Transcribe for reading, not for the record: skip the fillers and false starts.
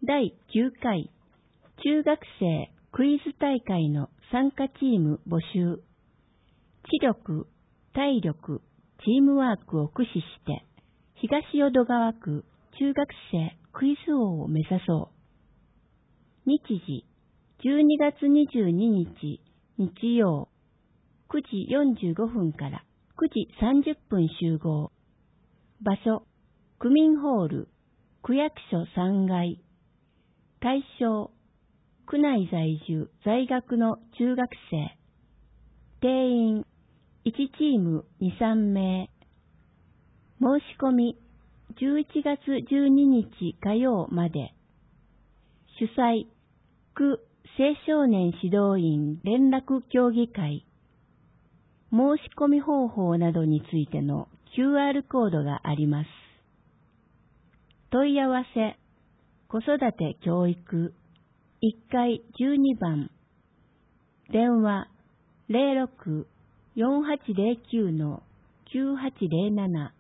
第9回中学生クイズ大会の参加チーム募集。知力、体力、チームワークを駆使して東淀川区中学生クイズ王を目指そう。日時12月22日日曜9時45分から9時30分集合。場所区民ホール区役所3階。対象区内在住在学の中学生。定員1チーム2、3名。申し込み11月12日火曜まで。主催区青少年指導員連絡協議会。申し込み方法などについての QR コードがあります。問い合わせ子育て教育1階12番。電話 06-4809-9807